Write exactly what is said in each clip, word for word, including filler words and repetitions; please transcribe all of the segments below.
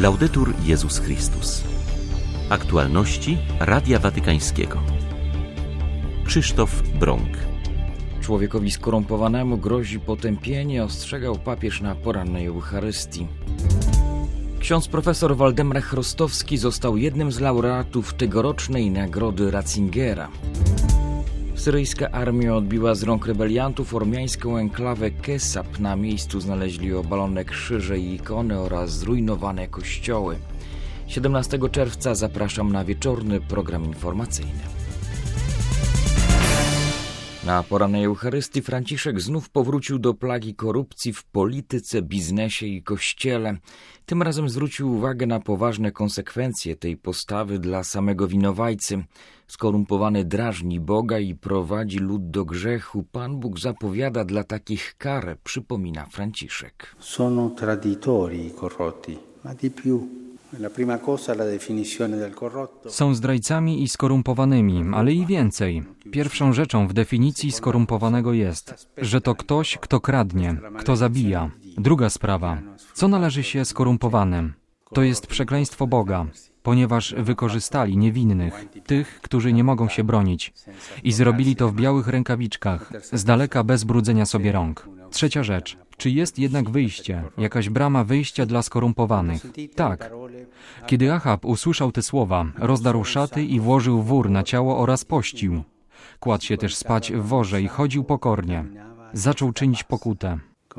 Laudetur Jezus Chrystus. Aktualności Radia Watykańskiego. Krzysztof Brąk. Człowiekowi skorumpowanemu grozi potępienie, ostrzegał papież na porannej Eucharystii. Ksiądz profesor Waldemar Chrostowski został jednym z laureatów tegorocznej Nagrody Ratzingera. Syryjska armia odbiła z rąk rebeliantów ormiańską enklawę Kesab. Na miejscu znaleźli obalone krzyże i ikony oraz zrujnowane kościoły. siedemnastego czerwca zapraszam na wieczorny program informacyjny. Na porannej Eucharystii Franciszek znów powrócił do plagi korupcji w polityce, biznesie i kościele. Tym razem zwrócił uwagę na poważne konsekwencje tej postawy dla samego winowajcy. Skorumpowany drażni Boga i prowadzi lud do grzechu. Pan Bóg zapowiada dla takich karę, przypomina Franciszek. Sono traditori corrotti, ma di più. Są zdrajcami i skorumpowanymi, ale i więcej. Pierwszą rzeczą w definicji skorumpowanego jest, że to ktoś, kto kradnie, kto zabija. Druga sprawa, co należy się skorumpowanym? To jest przekleństwo Boga, ponieważ wykorzystali niewinnych, tych, którzy nie mogą się bronić i zrobili to w białych rękawiczkach, z daleka bez brudzenia sobie rąk. Trzecia rzecz, czy jest jednak wyjście, jakaś brama wyjścia dla skorumpowanych? Tak. Kiedy Achab usłyszał te słowa, rozdarł szaty i włożył wór na ciało oraz pościł. Kładł się też spać w worze i chodził pokornie. Zaczął czynić pokutę.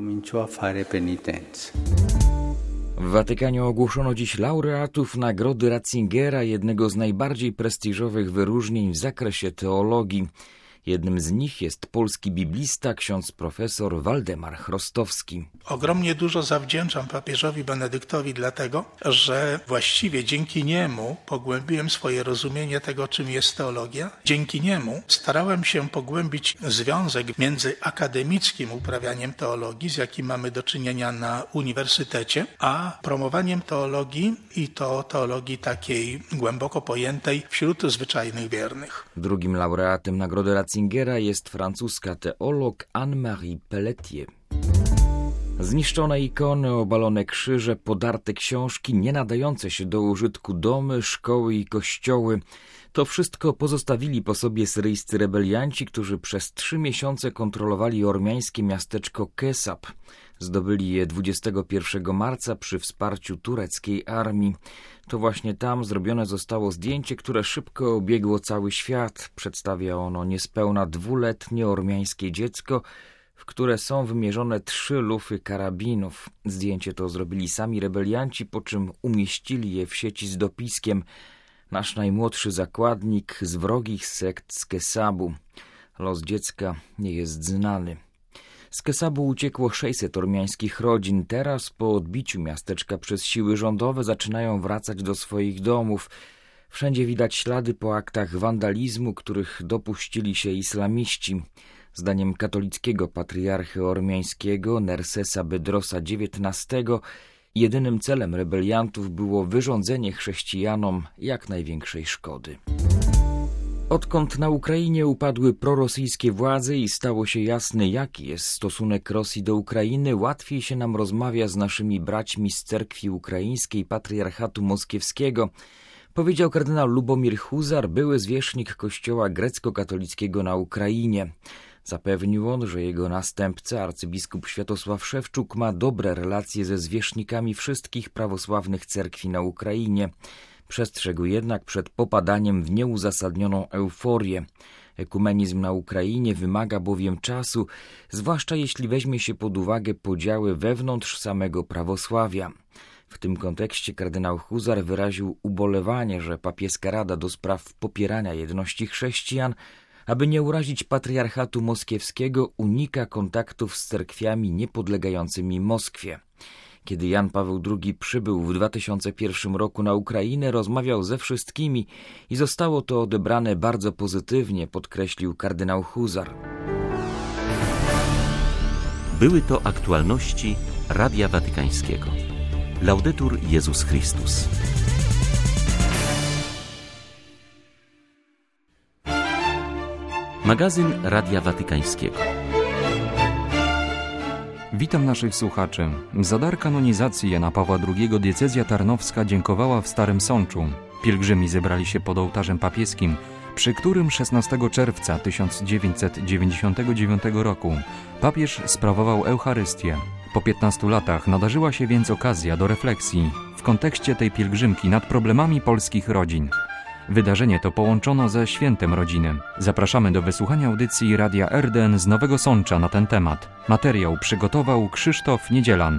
W Watykanie ogłoszono dziś laureatów Nagrody Ratzingera, jednego z najbardziej prestiżowych wyróżnień w zakresie teologii. Jednym z nich jest polski biblista, ksiądz profesor Waldemar Chrostowski. Ogromnie dużo zawdzięczam papieżowi Benedyktowi dlatego, że właściwie dzięki niemu pogłębiłem swoje rozumienie tego, czym jest teologia. Dzięki niemu starałem się pogłębić związek między akademickim uprawianiem teologii, z jakim mamy do czynienia na uniwersytecie, a promowaniem teologii i to teologii takiej głęboko pojętej wśród zwyczajnych wiernych. Drugim laureatem Nagrody Ratzingera jest francuska teolog Anne-Marie Pelletier. Zniszczone ikony, obalone krzyże, podarte książki, nie nadające się do użytku domy, szkoły i kościoły. To wszystko pozostawili po sobie syryjscy rebelianci, którzy przez trzy miesiące kontrolowali ormiańskie miasteczko Kesab. Zdobyli je dwudziestego pierwszego marca przy wsparciu tureckiej armii. To właśnie tam zrobione zostało zdjęcie, które szybko obiegło cały świat. Przedstawia ono niespełna dwuletnie ormiańskie dziecko, w które są wymierzone trzy lufy karabinów. Zdjęcie to zrobili sami rebelianci, po czym umieścili je w sieci z dopiskiem: nasz najmłodszy zakładnik z wrogich sekt z Kesabu. Los dziecka nie jest znany. Z Kesabu uciekło sześćset ormiańskich rodzin. Teraz, po odbiciu miasteczka przez siły rządowe, zaczynają wracać do swoich domów. Wszędzie widać ślady po aktach wandalizmu, których dopuścili się islamiści. Zdaniem katolickiego patriarchy ormiańskiego Nersesa Bedrosa dziewiętnastego jedynym celem rebeliantów było wyrządzenie chrześcijanom jak największej szkody. Odkąd na Ukrainie upadły prorosyjskie władze i stało się jasne, jaki jest stosunek Rosji do Ukrainy, łatwiej się nam rozmawia z naszymi braćmi z cerkwi ukraińskiej Patriarchatu Moskiewskiego, powiedział kardynał Lubomir Huzar, były zwierzchnik kościoła grecko-katolickiego na Ukrainie. Zapewnił on, że jego następca, arcybiskup Światosław Szewczuk, ma dobre relacje ze zwierzchnikami wszystkich prawosławnych cerkwi na Ukrainie. Przestrzegł jednak przed popadaniem w nieuzasadnioną euforię. Ekumenizm na Ukrainie wymaga bowiem czasu, zwłaszcza jeśli weźmie się pod uwagę podziały wewnątrz samego prawosławia. W tym kontekście kardynał Huzar wyraził ubolewanie, że papieska Rada do spraw popierania jedności chrześcijan, aby nie urazić patriarchatu moskiewskiego, unika kontaktów z cerkwiami niepodlegającymi Moskwie. Kiedy Jan Paweł drugi przybył w dwa tysiące pierwszym roku na Ukrainę, rozmawiał ze wszystkimi i zostało to odebrane bardzo pozytywnie, podkreślił kardynał Huzar. Były to aktualności Radia Watykańskiego. Laudetur Jezus Chrystus. Magazyn Radia Watykańskiego. Witam naszych słuchaczy. Za dar kanonizacji Jana Pawła drugiego diecezja tarnowska dziękowała w Starym Sączu. Pielgrzymi zebrali się pod ołtarzem papieskim, przy którym szesnastego czerwca tysiąc dziewięćset dziewięćdziesiątego dziewiątego roku papież sprawował Eucharystię. Po piętnastu latach nadarzyła się więc okazja do refleksji w kontekście tej pielgrzymki nad problemami polskich rodzin. Wydarzenie to połączono ze Świętem Rodziny. Zapraszamy do wysłuchania audycji Radia R D N z Nowego Sącza na ten temat. Materiał przygotował Krzysztof Niedzielan.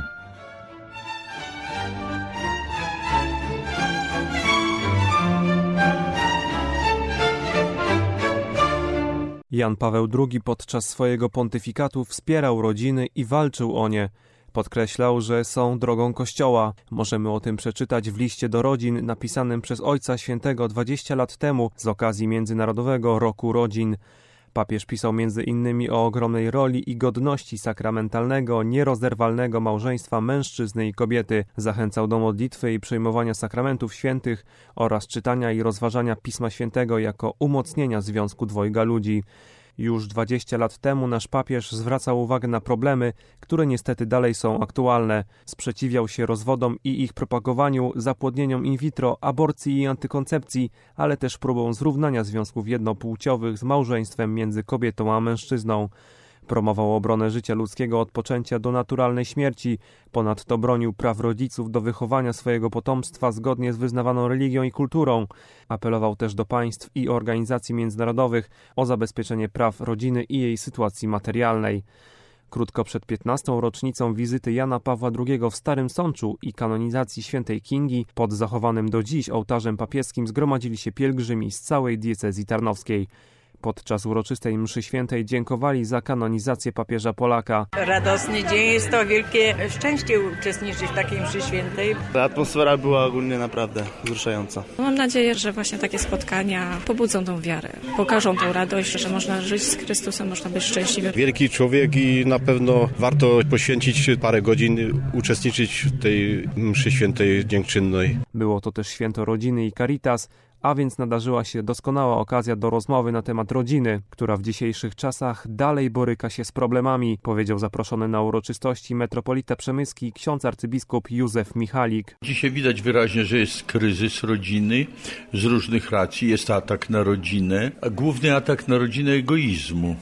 Jan Paweł drugi podczas swojego pontyfikatu wspierał rodziny i walczył o nie. Podkreślał, że są drogą Kościoła. Możemy o tym przeczytać w liście do rodzin napisanym przez Ojca Świętego dwadzieścia lat temu z okazji Międzynarodowego Roku Rodzin. Papież pisał między innymi o ogromnej roli i godności sakramentalnego, nierozerwalnego małżeństwa mężczyzny i kobiety. Zachęcał do modlitwy i przyjmowania sakramentów świętych oraz czytania i rozważania Pisma Świętego jako umocnienia związku dwojga ludzi. Już dwadzieścia lat temu nasz papież zwracał uwagę na problemy, które niestety dalej są aktualne. Sprzeciwiał się rozwodom i ich propagowaniu, zapłodnieniom in vitro, aborcji i antykoncepcji, ale też próbom zrównania związków jednopłciowych z małżeństwem między kobietą a mężczyzną. Promował obronę życia ludzkiego od poczęcia do naturalnej śmierci. Ponadto bronił praw rodziców do wychowania swojego potomstwa zgodnie z wyznawaną religią i kulturą. Apelował też do państw i organizacji międzynarodowych o zabezpieczenie praw rodziny i jej sytuacji materialnej. Krótko przed piętnastą rocznicą wizyty Jana Pawła drugiego w Starym Sączu i kanonizacji świętej Kingi pod zachowanym do dziś ołtarzem papieskim zgromadzili się pielgrzymi z całej diecezji tarnowskiej. Podczas uroczystej mszy świętej dziękowali za kanonizację papieża Polaka. Radosny dzień, jest to wielkie szczęście uczestniczyć w takiej mszy świętej. Atmosfera była ogólnie naprawdę wzruszająca. Mam nadzieję, że właśnie takie spotkania pobudzą tą wiarę, pokażą tą radość, że można żyć z Chrystusem, można być szczęśliwym. Wielki człowiek i na pewno warto poświęcić parę godzin, uczestniczyć w tej mszy świętej dziękczynnej. Było to też święto rodziny i Caritas, a więc nadarzyła się doskonała okazja do rozmowy na temat rodziny, która w dzisiejszych czasach dalej boryka się z problemami, powiedział zaproszony na uroczystości metropolita przemyski ksiądz arcybiskup Józef Michalik. Dzisiaj widać wyraźnie, że jest kryzys rodziny z różnych racji, jest atak na rodzinę, a główny atak na rodzinę egoizmu,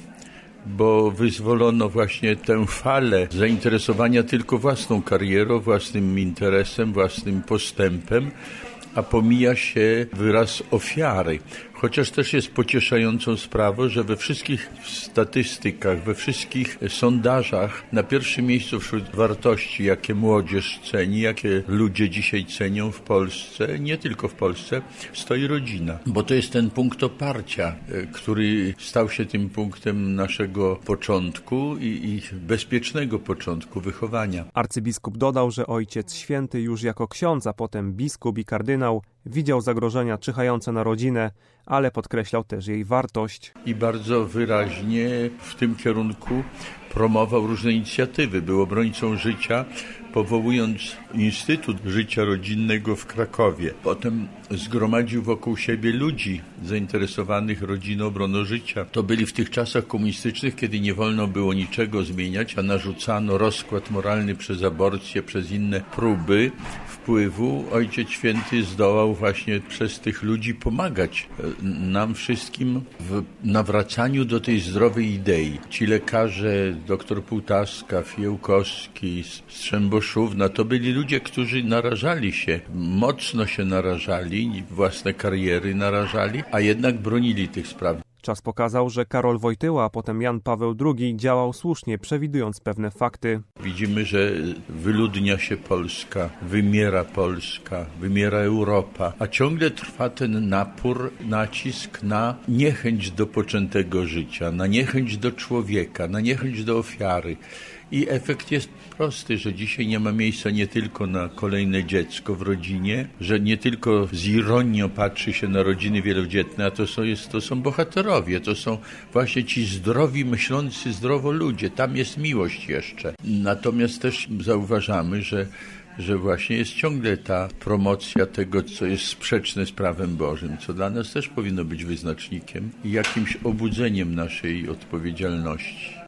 bo wyzwolono właśnie tę falę zainteresowania tylko własną karierą, własnym interesem, własnym postępem, a pomija się wyraz ofiary. Chociaż też jest pocieszającą sprawą, że we wszystkich statystykach, we wszystkich sondażach na pierwszym miejscu wśród wartości, jakie młodzież ceni, jakie ludzie dzisiaj cenią w Polsce, nie tylko w Polsce, stoi rodzina. Bo to jest ten punkt oparcia, który stał się tym punktem naszego początku i, i bezpiecznego początku wychowania. Arcybiskup dodał, że Ojciec Święty już jako ksiądz, a potem biskup i kardynał widział zagrożenia czyhające na rodzinę, ale podkreślał też jej wartość. I bardzo wyraźnie w tym kierunku promował różne inicjatywy. Był obrońcą życia, powołując Instytut Życia Rodzinnego w Krakowie. Potem zgromadził wokół siebie ludzi zainteresowanych rodziną, obroną życia. To byli w tych czasach komunistycznych, kiedy nie wolno było niczego zmieniać, a narzucano rozkład moralny przez aborcję, przez inne próby wpływu. Ojciec Święty zdołał właśnie przez tych ludzi pomagać nam wszystkim w nawracaniu do tej zdrowej idei. Ci lekarze, doktor Półtaska, Fiełkowski, Strzemboszówna, to byli ludzie, którzy narażali się, mocno się narażali, własne kariery narażali, a jednak bronili tych spraw. Czas pokazał, że Karol Wojtyła, a potem Jan Paweł drugi działał słusznie, przewidując pewne fakty. Widzimy, że wyludnia się Polska, wymiera Polska, wymiera Europa, a ciągle trwa ten napór, nacisk na niechęć do poczętego życia, na niechęć do człowieka, na niechęć do ofiary. I efekt jest prosty, że dzisiaj nie ma miejsca nie tylko na kolejne dziecko w rodzinie, że nie tylko z ironią patrzy się na rodziny wielodzietne, a to są, jest, to są bohaterowie, to są właśnie ci zdrowi, myślący zdrowo ludzie. Tam jest miłość jeszcze. Natomiast też zauważamy, że że właśnie jest ciągle ta promocja tego, co jest sprzeczne z prawem Bożym, co dla nas też powinno być wyznacznikiem i jakimś obudzeniem naszej odpowiedzialności.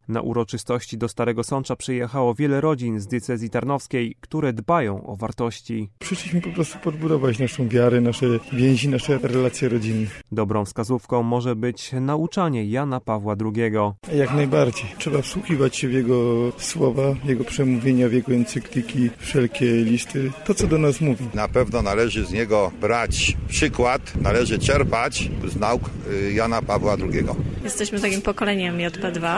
Na uroczystości do Starego Sącza przyjechało wiele rodzin z diecezji tarnowskiej, które dbają o wartości. Przyszliśmy po prostu podbudować naszą wiarę, nasze więzi, nasze relacje rodzinne. Dobrą wskazówką może być nauczanie Jana Pawła drugiego. Jak najbardziej. Trzeba wsłuchiwać się w jego słowa, w jego przemówienia, w jego encykliki, wszelkie listy, to co do nas mówi. Na pewno należy z niego brać przykład, należy czerpać z nauk Jana Pawła drugiego. Jesteśmy takim pokoleniem J P dwa,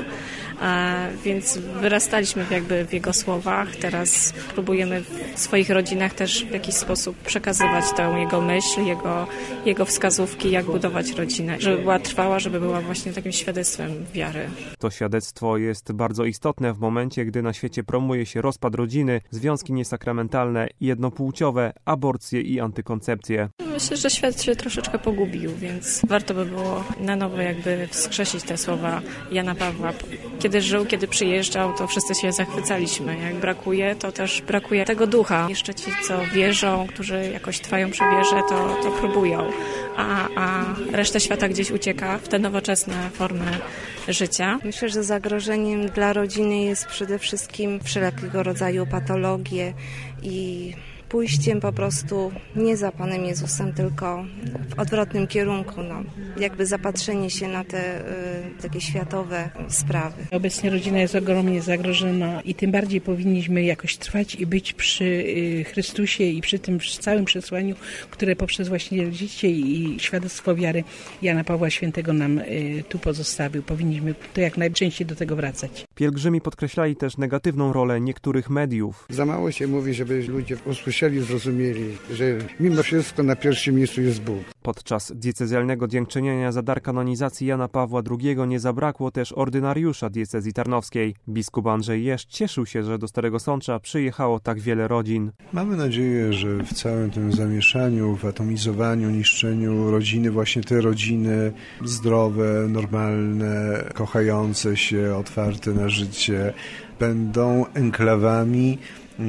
więc wyrastaliśmy jakby w jego słowach. Teraz próbujemy w swoich rodzinach też w jakiś sposób przekazywać tę jego myśl, jego, jego wskazówki, jak budować rodzinę, żeby była trwała, żeby była właśnie takim świadectwem wiary. To świadectwo jest bardzo istotne w momencie, gdy na świecie promuje się rozpad rodziny, związki niesakramentalne, jednopłciowe, aborcje i antykoncepcję. Myślę, że świat się troszeczkę pogubił, więc warto by było na nowo jakby wskrzesić te słowa Jana Pawła. Kiedy żył, kiedy przyjeżdżał, to wszyscy się zachwycaliśmy. Jak brakuje, to też brakuje tego ducha. Jeszcze ci, co wierzą, którzy jakoś trwają przy wierze, to, to próbują. A, a reszta świata gdzieś ucieka w te nowoczesne formy życia. Myślę, że zagrożeniem dla rodziny jest przede wszystkim wszelkiego rodzaju patologie i pójściem po prostu nie za Panem Jezusem, tylko w odwrotnym kierunku. No, jakby zapatrzenie się na te y, takie światowe sprawy. Obecnie rodzina jest ogromnie zagrożona i tym bardziej powinniśmy jakoś trwać i być przy y, Chrystusie i przy tym całym przesłaniu, które poprzez właśnie życie i świadectwo wiary Jana Pawła Świętego nam y, tu pozostawił. Powinniśmy to jak najczęściej do tego wracać. Pielgrzymi podkreślali też negatywną rolę niektórych mediów. Za mało się mówi, żeby ludzie usłyszeli, zrozumieli, że mimo wszystko na pierwszym miejscu jest Bóg. Podczas diecezjalnego dziękczynienia za dar kanonizacji Jana Pawła drugiego nie zabrakło też ordynariusza diecezji tarnowskiej. Biskup Andrzej Jeszcz cieszył się, że do Starego Sącza przyjechało tak wiele rodzin. Mamy nadzieję, że w całym tym zamieszaniu, w atomizowaniu, niszczeniu rodziny, właśnie te rodziny zdrowe, normalne, kochające się, otwarte na życie, będą enklawami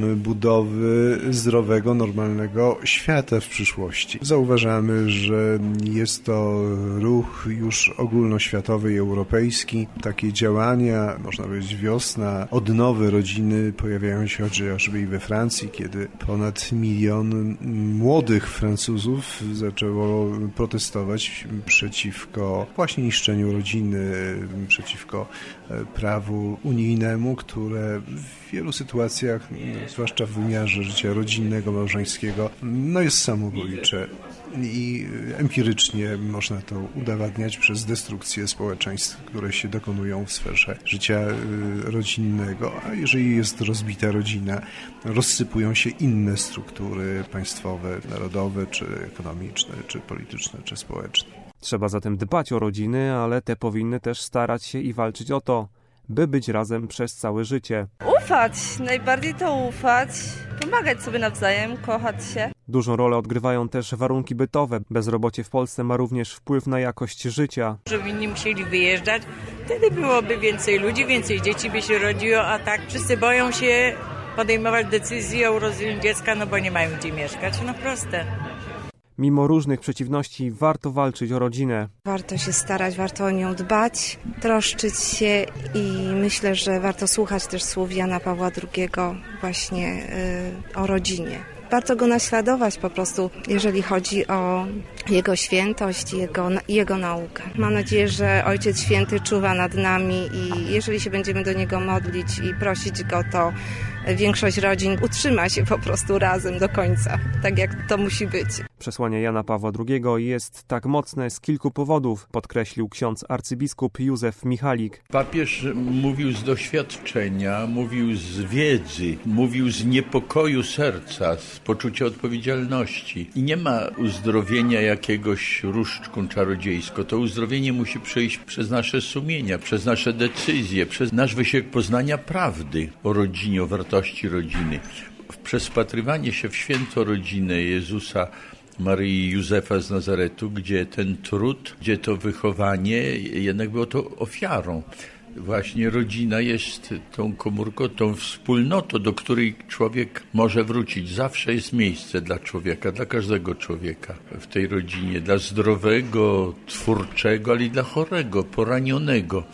budowy zdrowego, normalnego świata w przyszłości. Zauważamy, że jest to ruch już ogólnoświatowy i europejski. Takie działania, można powiedzieć wiosna, odnowy rodziny pojawiają się chociażby i we Francji, kiedy ponad milion młodych Francuzów zaczęło protestować przeciwko właśnie niszczeniu rodziny, przeciwko prawu unijnemu, które w wielu sytuacjach, zwłaszcza w wymiarze życia rodzinnego, małżeńskiego, no jest samobójcze i empirycznie można to udowadniać przez destrukcję społeczeństw, które się dokonują w sferze życia rodzinnego, a jeżeli jest rozbita rodzina, rozsypują się inne struktury państwowe, narodowe, czy ekonomiczne, czy polityczne, czy społeczne. Trzeba zatem dbać o rodziny, ale te powinny też starać się i walczyć o to, by być razem przez całe życie. Ufać, najbardziej to ufać, pomagać sobie nawzajem, kochać się. Dużą rolę odgrywają też warunki bytowe. Bezrobocie w Polsce ma również wpływ na jakość życia. Żeby nie musieli wyjeżdżać, wtedy byłoby więcej ludzi, więcej dzieci by się rodziło, a tak wszyscy boją się podejmować decyzje o urodzeniu dziecka, no bo nie mają gdzie mieszkać, no proste. Mimo różnych przeciwności warto walczyć o rodzinę. Warto się starać, warto o nią dbać, troszczyć się i myślę, że warto słuchać też słów Jana Pawła drugiego właśnie y, o rodzinie. Warto go naśladować po prostu, jeżeli chodzi o jego świętość i jego, jego naukę. Mam nadzieję, że Ojciec Święty czuwa nad nami i jeżeli się będziemy do Niego modlić i prosić Go, to większość rodzin utrzyma się po prostu razem do końca, tak jak to musi być. Przesłanie Jana Pawła drugiego jest tak mocne z kilku powodów, podkreślił ksiądz arcybiskup Józef Michalik. Papież mówił z doświadczenia, mówił z wiedzy, mówił z niepokoju serca, z poczucia odpowiedzialności. I nie ma uzdrowienia jakiegoś różdżką czarodziejsko. To uzdrowienie musi przejść przez nasze sumienia, przez nasze decyzje, przez nasz wysiłek poznania prawdy o rodzinie, o wartości rodziny. Przez wpatrywanie się w święto rodziny Jezusa, Maryi i Józefa z Nazaretu, gdzie ten trud, gdzie to wychowanie, jednak było to ofiarą. Właśnie rodzina jest tą komórką, tą wspólnotą, do której człowiek może wrócić. Zawsze jest miejsce dla człowieka, dla każdego człowieka w tej rodzinie, dla zdrowego, twórczego, ale i dla chorego, poranionego.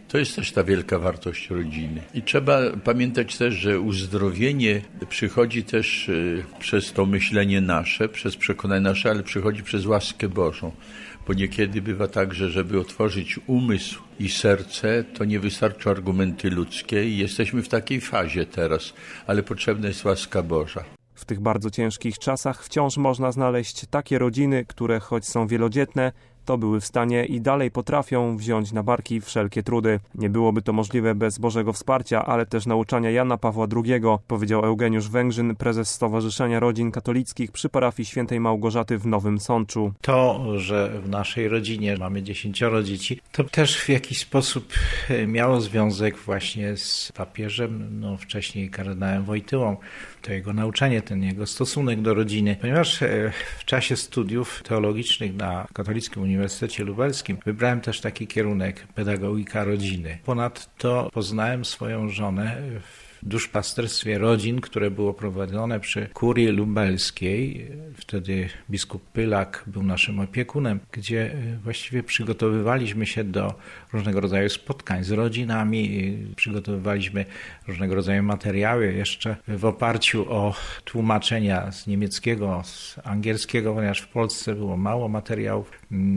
To jest też ta wielka wartość rodziny. I trzeba pamiętać też, że uzdrowienie przychodzi też przez to myślenie nasze, przez przekonanie nasze, ale przychodzi przez łaskę Bożą. Bo niekiedy bywa tak, że żeby otworzyć umysł i serce, to nie wystarczą argumenty ludzkie i jesteśmy w takiej fazie teraz, ale potrzebna jest łaska Boża. W tych bardzo ciężkich czasach wciąż można znaleźć takie rodziny, które choć są wielodzietne, to były w stanie i dalej potrafią wziąć na barki wszelkie trudy. Nie byłoby to możliwe bez Bożego wsparcia, ale też nauczania Jana Pawła drugiego, powiedział Eugeniusz Węgrzyn, prezes Stowarzyszenia Rodzin Katolickich przy parafii Świętej Małgorzaty w Nowym Sączu. To, że w naszej rodzinie mamy dziesięcioro dzieci, to też w jakiś sposób miało związek właśnie z papieżem, no wcześniej kardynałem Wojtyłą. To jego nauczanie, ten jego stosunek do rodziny. Ponieważ w czasie studiów teologicznych na Katolickim Uniwersytecie Lubelskim wybrałem też taki kierunek pedagogika rodziny. Ponadto poznałem swoją żonę w duszpasterstwie rodzin, które było prowadzone przy kurii lubelskiej. Wtedy biskup Pylak był naszym opiekunem, gdzie właściwie przygotowywaliśmy się do różnego rodzaju spotkań z rodzinami, przygotowywaliśmy różnego rodzaju materiały jeszcze w oparciu o tłumaczenia z niemieckiego, z angielskiego, ponieważ w Polsce było mało materiałów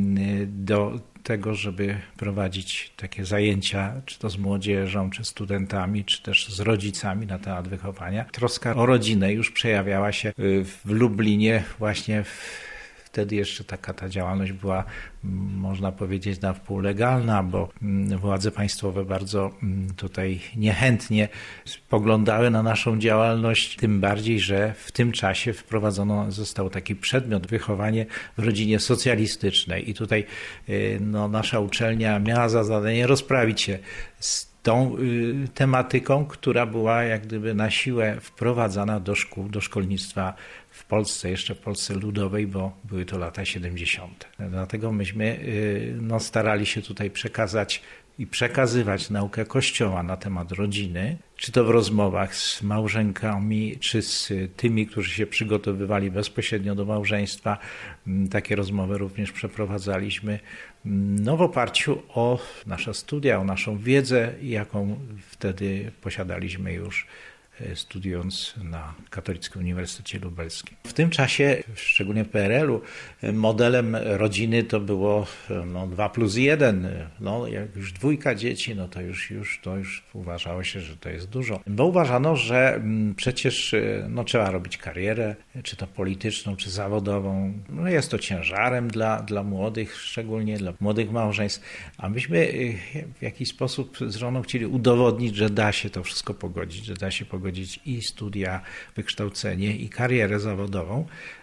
do tego, żeby prowadzić takie zajęcia, czy to z młodzieżą, czy studentami, czy też z rodzicami na temat wychowania. Troska o rodzinę już przejawiała się w Lublinie właśnie w Wtedy jeszcze taka ta działalność była, można powiedzieć, na wpół legalna, bo władze państwowe bardzo tutaj niechętnie spoglądały na naszą działalność, tym bardziej, że w tym czasie wprowadzono został taki przedmiot wychowanie w rodzinie socjalistycznej i tutaj no, nasza uczelnia miała za zadanie rozprawić się z tą y, tematyką, która była jak gdyby na siłę wprowadzana do szkół, do szkolnictwa w Polsce, jeszcze w Polsce ludowej, bo były to lata siedemdziesiąte. Dlatego myśmy y, no, starali się tutaj przekazać i przekazywać naukę Kościoła na temat rodziny, czy to w rozmowach z małżenkami, czy z tymi, którzy się przygotowywali bezpośrednio do małżeństwa. Takie rozmowy również przeprowadzaliśmy no, w oparciu o nasze studia, o naszą wiedzę, jaką wtedy posiadaliśmy już studiując na Katolickim Uniwersytecie Lubelskim. W tym czasie, szczególnie w P R L u, modelem rodziny to było no, dwa plus jeden. No, jak już dwójka dzieci, no to już, już, to już uważało się, że to jest dużo. Bo uważano, że przecież no, trzeba robić karierę, czy to polityczną, czy zawodową. No, jest to ciężarem dla, dla młodych, szczególnie dla młodych małżeństw. A myśmy w jakiś sposób z żoną chcieli udowodnić, że da się to wszystko pogodzić, że da się pogodzić i studia, wykształcenie i karierę zawodową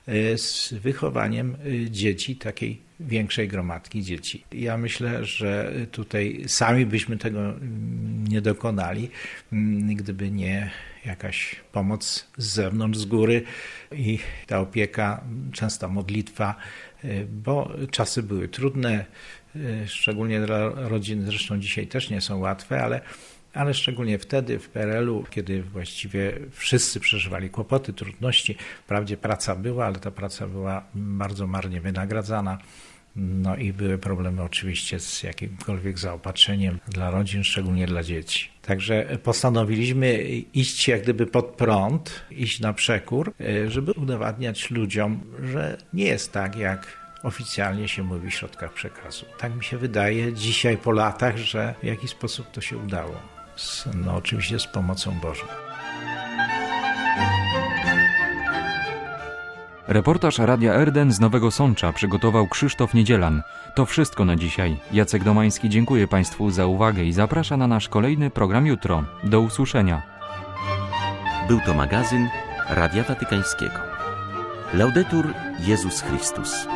z wychowaniem dzieci, takiej większej gromadki dzieci. Ja myślę, że tutaj sami byśmy tego nie dokonali, gdyby nie jakaś pomoc z zewnątrz, z góry i ta opieka, częsta modlitwa, bo czasy były trudne, szczególnie dla rodzin, zresztą dzisiaj też nie są łatwe, ale ale szczególnie wtedy w P R L u, kiedy właściwie wszyscy przeżywali kłopoty, trudności. Wprawdzie praca była, ale ta praca była bardzo marnie wynagradzana. No i były problemy oczywiście z jakimkolwiek zaopatrzeniem dla rodzin, szczególnie dla dzieci. Także postanowiliśmy iść jak gdyby pod prąd, iść na przekór, żeby udowadniać ludziom, że nie jest tak, jak oficjalnie się mówi w środkach przekazu. Tak mi się wydaje dzisiaj po latach, że w jakiś sposób to się udało. No oczywiście z pomocą Bożą. Reportaż Radia Erden z Nowego Sącza przygotował Krzysztof Niedzielan. To wszystko na dzisiaj. Jacek Domański dziękuję Państwu za uwagę i zaprasza na nasz kolejny program jutro. Do usłyszenia. Był to magazyn Radia Watykańskiego. Laudetur Jezus Chrystus.